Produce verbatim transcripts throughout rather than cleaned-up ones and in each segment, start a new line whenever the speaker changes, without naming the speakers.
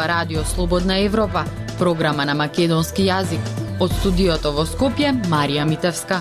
ова Радио Слободна Европа, програма на македонски јазик. Од студиото во Скопје, Марија Митевска.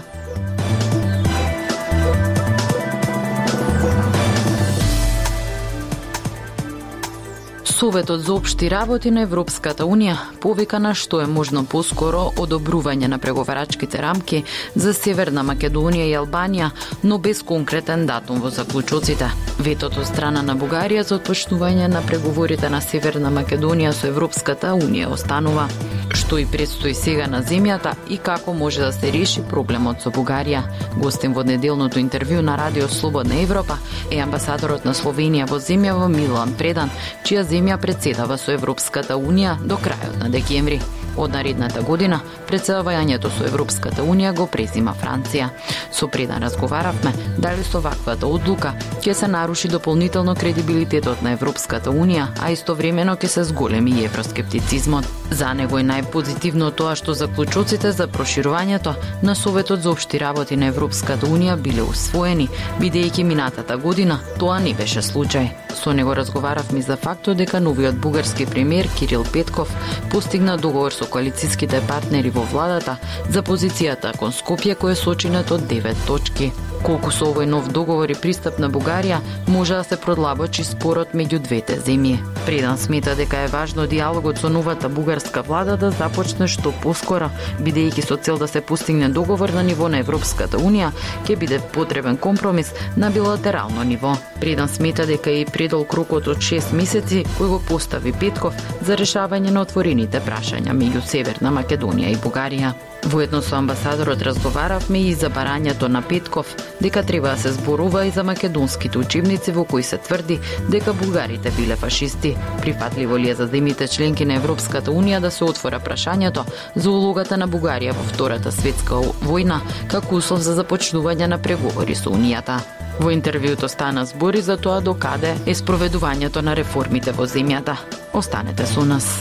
Советот за општи работи на Европската Унија повика на што е можно поскоро одобрување на преговарачките рамки за Северна Македонија и Албанија, но без конкретен датум во заклучоците. Ветото од страна на Бугарија за отпочнување на преговорите на Северна Македонија со Европската Унија останува. Што и предстои сега на земјата и како може да се реши проблемот со Бугарија. Гостин во неделното интервју на Радио Слободна Европа е амбасадорот на Словенија во земјава Милан Предан, чија земја председава со Европската Унија до крајот на декември. Од наредната година председавањето со Европската Унија го презима Франција. Со Предан разговаравме дали со ваквата одлука ќе се наруши дополнително кредибилитетот на Европската Унија, а истовремено ќе се зголеми и евроскептицизмот. За него е најпозитивно тоа што заклучоците за проширувањето на Советот за општи работи на Европската Унија биле усвоени, бидејќи минатата година тоа не беше случај. Со него разговаравме за фактот дека новиот бугарски премиер Кирил Петков постигна договор со коалициските партнери во владата за позицијата кон Скопје кој е сочинет од девет точки. Колку со овој нов договор и пристап на Бугарија може да се продлабочи спорот меѓу двете земји. Предан смета дека е важно диалогот со новата бугарска влада да започне што поскоро, бидејќи со цел да се постигне договор на ниво на Европската Унија ќе биде потребен компромис на билатерално ниво. Предан смета дека и предол крокот од шест месеци кој го постави Петков за решавање на отворените прашања меѓу Северна Македонија и Бугарија. Воедно со амбасадорот разговаравме и за барањето на Петков дека треба да се зборува и за македонските учебници во кои се тврди дека бугарите биле фашисти. Прифатливо ли е за земјите членки на Европската Унија да се отвора прашањето за улогата на Бугарија во Втората светска војна како услов за започнување на преговори со Унијата? Во интервјуто стана збори за тоа докаде е спроведувањето на реформите во земјата. Останете со нас.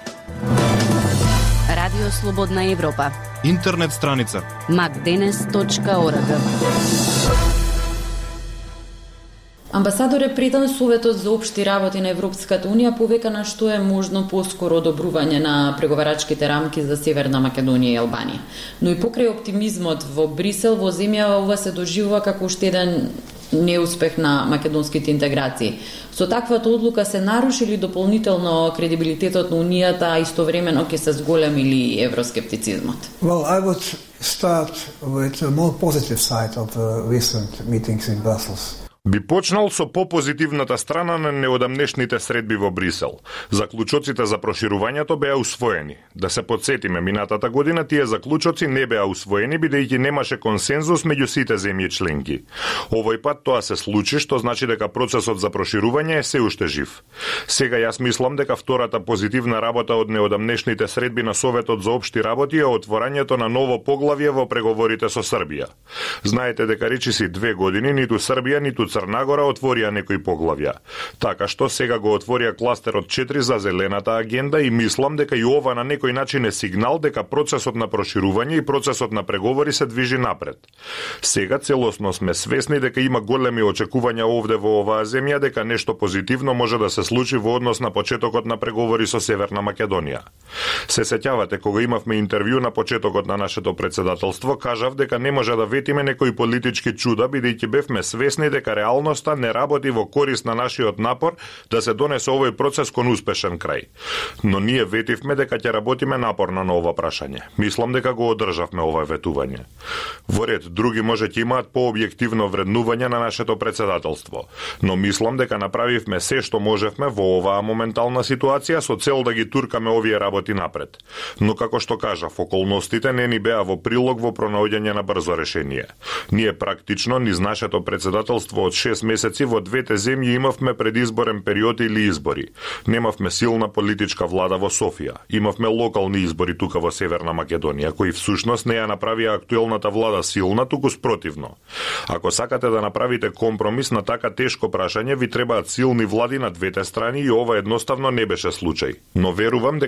Радио Слободна Европа.
Интернет страница
макденес точка орг.
Амбасадоре Предан, Советот за општи работи на Европската Унија повека на што е можно поскоро одобрување на преговарачките рамки за Северна Македонија и Албанија. Но и покрај оптимизмот во Брисел, во земјава ова се доживува како уште еден неуспех на македонските интеграции. Со таквата одлука се наруши ли дополнително кредибилитетот на Унијата, а истовремено ќе се зголеми ли евроскептицизмот?
Well, I would start with a more positive side of the recent meetings in Brussels.
Би почнал со попозитивната страна на неодамнешните средби во Брисел. Заклучоците за проширувањето беа усвоени. Да се подсетиме, минатата година тие заклучоци не беа усвоени бидејќи немаше консензус меѓу сите земји членки. Овој пат тоа се случи, што значи дека процесот за проширување е се уште жив. Сега јас мислам дека втората позитивна работа од неодамнешните средби на Советот за општи работи е отворањето на ново поглавје во преговорите со Србија. Знаете дека речиси две години ниту Србија ниту Црна Гора отворија некои поглавја. Така што сега го отворија кластерот четири за зелената агенда и мислам дека и ова на некој начин е сигнал дека процесот на проширување и процесот на преговори се движи напред. Сега целосно сме свесни дека има големи очекувања овде во оваа земја дека нешто позитивно може да се случи во однос на почетокот на преговори со Северна Македонија. Се сеќавате кога имавме интервју на почетокот на нашето председателство, кажав дека не може да ветиме некои политички чуда бидејќи бевме свесни дека реалноста не работи во корист на нашиот напор да се донесе овој процес кон успешен крај. Но ние ветивме дека ќе работиме напорно на ова прашање. Мислам дека го одржавме ова ветување. Во ред, други може ќе имаат пообјективно вреднување на нашето председателство, но мислам дека направивме се што можевме во оваа моментална ситуација со цел да ги туркаме овие работи напред. Но како што кажав, околностите не ни беа во прилог во пронаоѓање на брзо решение. Ние практично низ нашето председателство од шест месеци во двете земји имавме предизборен период или избори. Немавме силна политичка влада во Софија. Имавме локални избори тука во Северна Македонија, кои всушност не ја направија актуелната влада силна, туку спротивно. Ако сакате да направите компромис на така тешко прашање, ви требаат силни влади на двете страни и ова едноставно не беше случај. Но верувам дека ние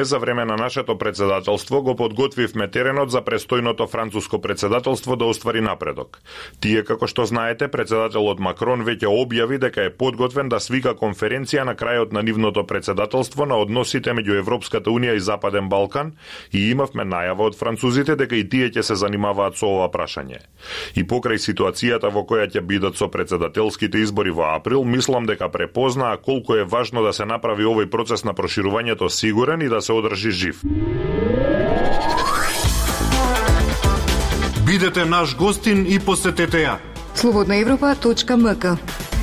за време на нашето председателство го подготвивме теренот за престојното француско председателство да оствари напредок. Тие, како што знаете, председателот Макрон веќе објави дека е подготвен да свика конференција на крајот на нивното председателство на односите меѓу Европската унија и Западен Балкан и имавме најава од французите дека и тие ќе се занимаваат со ова прашање. И покрај ситуацијата во која ќе бидат со председателските избори во април, мислам дека препознаа колку е важно да се направи овој процес на проширувањето сигурен и да се одржи жив.
Бидете наш гостин и посетете ја.
слободна европа точка ем ка.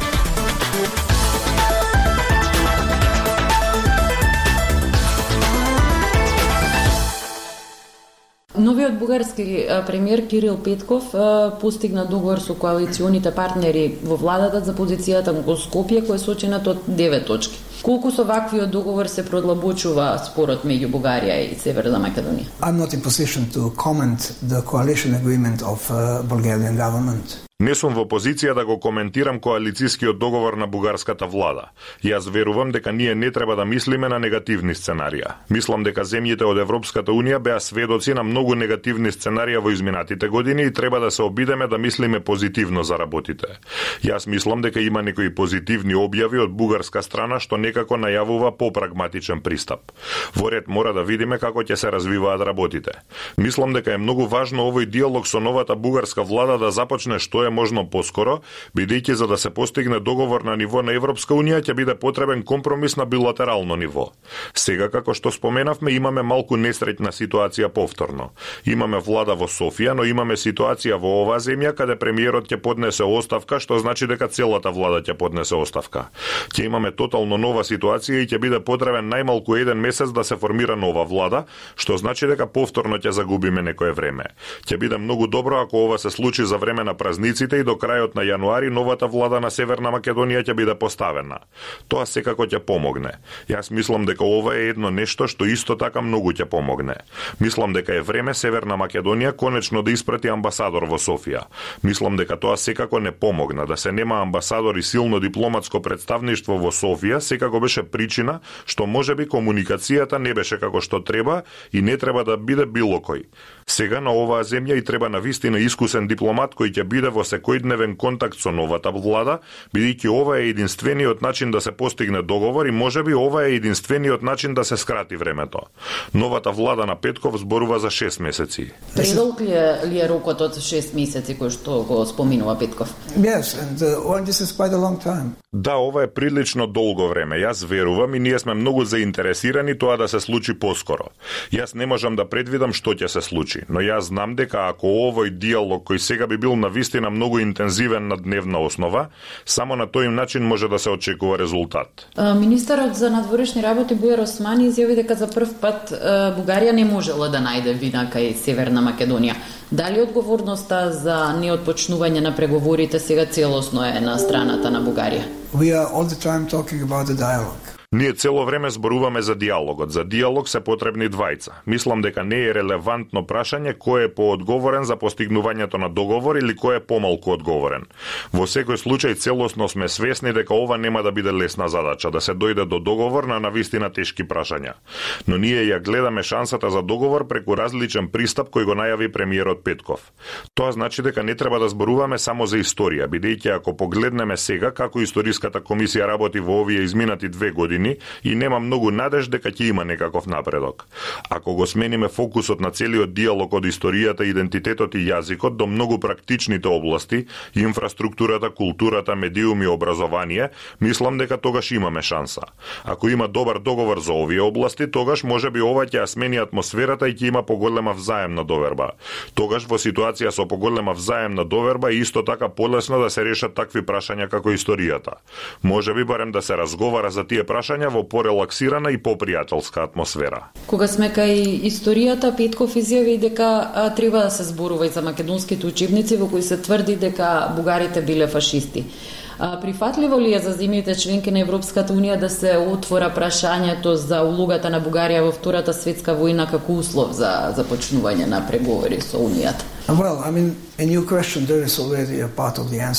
Новиот бугарски премиер Кирил Петков постигна договор со коалиционите партнери во владата за позицијата во Скопје, кој е сочинат од девет точки. Колку со ваквиот договор се продлабочува спорот меѓу Бугарија и Северна Македонија?
I'm not in position to comment the coalition agreement of uh, Bulgarian government.
Не сум во позиција да го коментирам коалицискиот договор на бугарската влада. Јас верувам дека ние не треба да мислиме на негативни сценарија. Мислам дека земјите од Европската унија беа сведоци на многу негативни сценарија во изминатите години и треба да се обидеме да мислиме позитивно за работите. Јас мислам дека има некои позитивни објави од бугарска страна што некако најавува попрагматичен пристап. Во ред мора да видиме како ќе се развиваат работите. Мислам дека е многу важно овој диалог со новата бугарска влада да започне што е можно поскоро, бидејќи за да се постигне договор на ниво на Европска унија ќе биде потребен компромис на билатерално ниво. Сега, како што споменавме, имаме малку несреќна ситуација повторно. Имаме влада во Софија, но имаме ситуација во оваа земја каде премиерот ќе поднесе оставка, што значи дека целата влада ќе поднесе оставка. Ќе имаме тотално нова ситуација и ќе биде потребен најмалку еден месец да се формира нова влада, што значи дека повторно ќе загубиме некое време. Ќе биде многу добро ако ова се случи за време на празниците и до крајот на јануари новата влада на Северна Македонија ќе биде поставена. Тоа секако ќе помогне. Јас мислам дека ова е едно нешто што исто така многу ќе помогне. Мислам дека е време Северна Македонија конечно да испрати амбасадор во Софија. Мислам дека тоа секако не помогна. Да се нема амбасадор и силно дипломатско представништво во Софија секако беше причина што можеби комуникацијата не беше како што треба и не треба да биде било кој. Сега на оваа земја и треба навистина искусен дипломат кој ќе биде во секојдневен контакт со новата влада, бидејќи ова е единствениот начин да се постигне договор и можеби ова е единствениот начин да се скрати времето. Новата влада на Петков зборува за шест месеци.
Предолг ли е, ли е рокот од шест месеци кој што го споминува Петков?
Yes, and uh, well, this is quite a long time.
Да, ова е прилично долго време. Јас верувам и ние сме многу заинтересирани тоа да се случи поскоро. Јас не можам да предвидам што ќе се случи, но јас знам дека ако овој диалог кој сега би бил навистина многу интензивен на дневна основа, само на тој начин може да се очекува резултат.
Министерот за надворешни работи Бујар Османи изјави дека за прв пат Бугарија не можела да најде вина кај Северна Македонија. Дали одговорноста за неотпочнување на преговорите сега целосно е на страната на Бугарија?
We are all the time talking about the dialogue.
Ние цело време зборуваме за диалогот. За диалог се потребни двајца. Мислам дека не е релевантно прашање кој е поодговорен за постигнувањето на договор или кој е помалку одговорен. Во секој случај целосно сме свесни дека ова нема да биде лесна задача, да се дојде до договор на навистина тешки прашања. Но ние ја гледаме шансата за договор преку различен пристап кој го најави премиерот Петков. Тоа значи дека не треба да зборуваме само за историја, бидејќи ако погледнеме сега како историската комисија работи во овие изминати две години, и нема многу надеж дека ќе има некаков напредок. Ако го смениме фокусот на целиот диалог од историјата, идентитетот и јазикот до многу практичните области, инфраструктурата, културата, медиуми и образование, мислам дека тогаш имаме шанса. Ако има добар договор за овие области, тогаш можеби ова ќе ја смени атмосферата и ќе има поголема взаемна доверба. Тогаш во ситуација со поголема взаемна доверба е исто така полесно да се решат такви прашања како историјата. Можеби барем да се разговара за тие прашања во порелаксирана и попријателска атмосфера.
Кога сме кај историјата, Петков изјави дека а, треба да се зборува и за македонските учебници во кои се тврди дека бугарите биле фашисти. А, прифатливо ли е за земјите членки на Европската унија да се отвора прашањето за улогата на Бугарија во Втората светска војна како услов за започнување на преговори со Унијата?
Well, I mean, in your question there is already a part of the answer.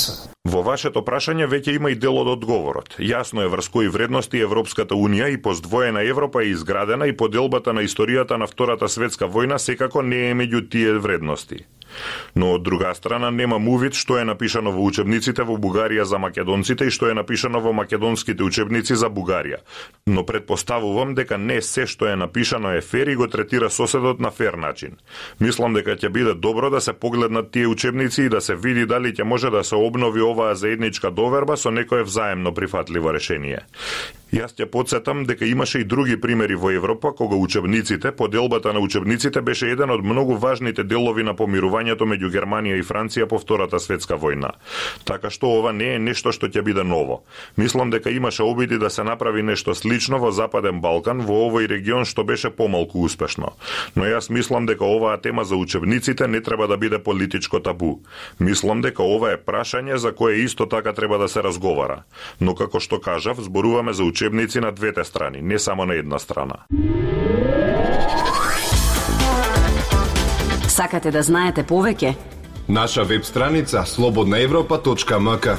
Во вашето прашање веќе има и дел од одговорот. Јасно е врз кои вредности Европската Унија и поздвоена Европа е изградена и поделбата на историјата на Втората светска војна секако не е меѓу тие вредности. Но од друга страна немам увид што е напишано во учебниците во Бугарија за македонците и што е напишано во македонските учебници за Бугарија. Но предпоставувам дека не се што е напишано е фер и го третира соседот на фер начин. Мислам дека ќе биде добро да се погледнат тие учебници и да се види дали ќе може да се обнови оваа заедничка доверба со некое взаемно прифатливо решение. Јас ќе потсетам дека имаше и други примери во Европа кога учебниците, поделбата на учебниците беше еден од многу важните делови на помирувањето меѓу Германија и Франција по Втората светска војна. Така што ова не е нешто што ќе биде ново. Мислам дека имаше обиди да се направи нешто слично во Западен Балкан, во овој регион што беше помалку успешно. Но јас мислам дека оваа тема за учебниците не треба да биде политичко табу. Мислам дека ова е прашање за кое исто така треба да се разговара. Но како што кажав, зборуваме за учебници на двете страни, не само на една страна.
Сакате да знаете повеќе?
Наша веб страница слободна европа точка ем ка.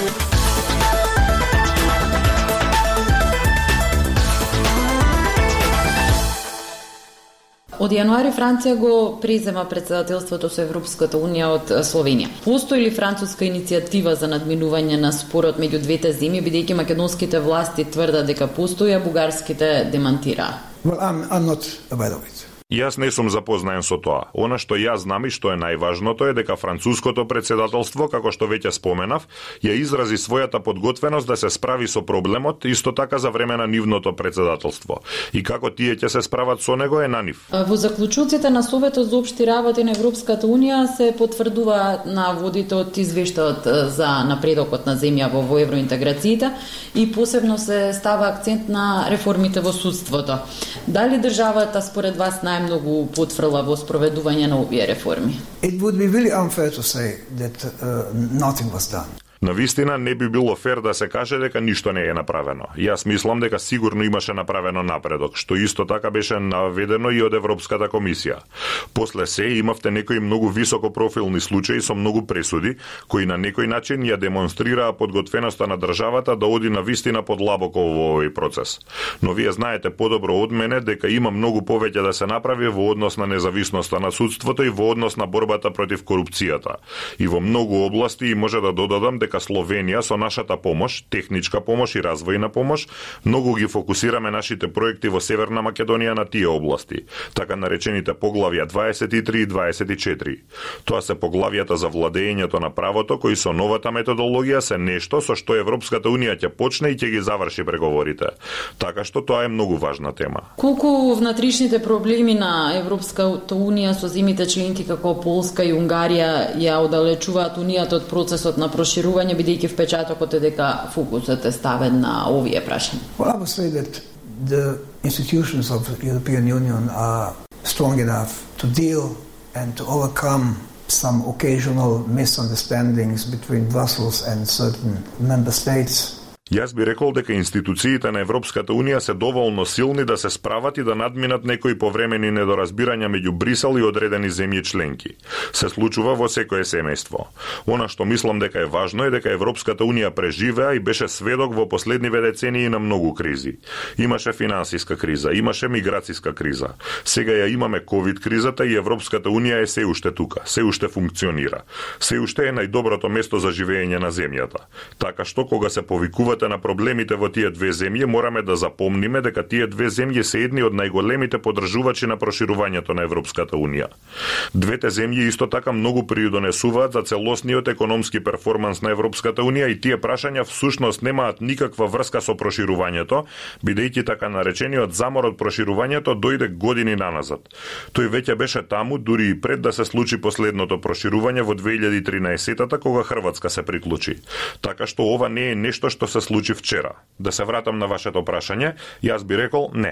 Од јануари Франција го презема председателството со Европската Унија од Словенија. Постои ли француска иницијатива за надминување на спорот меѓу двете земји, бидејќи македонските власти тврдат дека постои, а бугарските демантираа?
Well, I'm, I'm not aware of it.
Јас не сум запознаен со тоа. Она што јас знам и што е најважното е дека француското председателство, како што веќе споменав, ја изрази својата подготвеност да се справи со проблемот исто така за време на нивното председателство. И како тие ќе се справат со него е на нив.
Во заклучоците на Советот за општи работи на Европската Унија се потврдува наводите од извештајот за напредокот на земја во евроинтеграциите и посебно се става акцент на реформите во судството. Дали државата според вас најмногу потфрла во спроведување на овие реформи?
It would be really unfair to say that uh, nothing was done.
Навистина не би било фер да се каже дека ништо не е направено. Јас мислам дека сигурно имаше направено напредок, што исто така беше наведено и од Европската комисија. После се имавте некои многу високопрофилни случаи со многу пресуди, кои на некој начин ја демонстрираа подготвеноста на државата да оди навистина подлабоко во овој процес. Но вие знаете подобро од мене дека има многу повеќе да се направи во однос на независноста на судството и во однос на борбата против корупцијата. И во многу области може да додадам дека Словенија со нашата помош, техничка помош и развојна помош, многу ги фокусираме нашите проекти во Северна Македонија на тие области, така наречените поглавја дваесет и три и дваесет и четири. Тоа се поглавјата за владењето на правото, кои со новата методологија се нешто со што Европската Унија ќе почне и ќе ги заврши преговорите. Така што тоа е многу важна тема.
Колку внатришните проблеми на Европската Унија со земјите членки како Полска и Унгарија ја оддалечуваат Унијата од процесот на проширување, бидејќи впечатокот е дека фокусот е ставен на овие прашања?
Well, I would say that the institutions of the European Union are strong enough to deal and to overcome some occasional misunderstandings between Brussels and certain member states.
Јас би рекол дека институциите на Европската Унија се доволно силни да се справат и да надминат некои повремени недоразбирања меѓу Брисел и одредени земји членки. Се случува во секое семејство. Она што мислам дека е важно е дека Европската Унија преживеа и беше сведок во последниве децении на многу кризи. Имаше финансиска криза, имаше миграцијска криза. Сега ја имаме ковид кризата и Европската Унија е се уште тука, се уште функционира. Се уште е најдоброто место за живење на земјата. Така што кога се повикува на проблемите во тие две земји, мораме да запомниме дека тие две земји се едни од најголемите поддржувачи на проширувањето на Европската Унија. Двете земји исто така многу придонесуваат за целосниот економски перформанс на Европската Унија и тие прашања всушност немаат никаква врска со проширувањето, бидејќи така наречениот замор од проширувањето дојде години наназад. Тој веќе беше таму дури и пред да се случи последното проширување во две илјади и тринаесетта кога Хрватска се приклучи. Така што ова не е нешто што се случи вчера. Да се вратам на вашето прашање, јас би рекол не.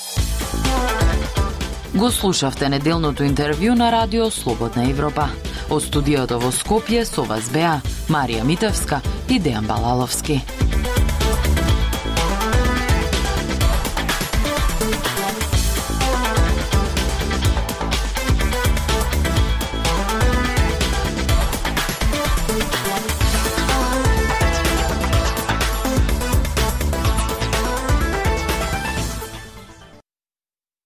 Го слушавте неделното интервју на Радио Слободна Европа. Од студиото во Скопје со вас беа Марија Митевска и Дејан Балаловски.